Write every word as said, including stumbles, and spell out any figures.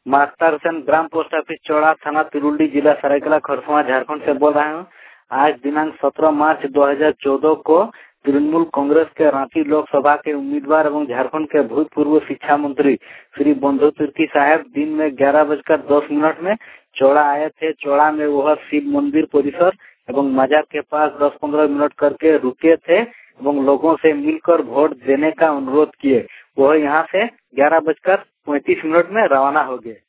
Master Sen ग्राम post office Chaura, थाना तिरुल्डी, जिला सरायकेला खरसावां, झारखंड से बोल रहा हूँ। आज दिनांक सत्रह मार्च दो हज़ार चौदह को तृणमूल कांग्रेस के रांची लोकसभा के उम्मीदवार एवं झारखंड के भूतपूर्व शिक्षा मंत्री श्री बंधु तिर्की साहब दिन में ग्यारह बजकर दस मिनट में चौड़ा आए थे। चौड़ा में वह शिव मंदिर परिसर एवं मजार के पास दस पंद्रह मिनट करके रुके थे एवं लोगों से मिलकर वोट देने का अनुरोध किए। वह यहाँ से ग्यारह बजकर पैंतीस मिनट में रवाना हो गए।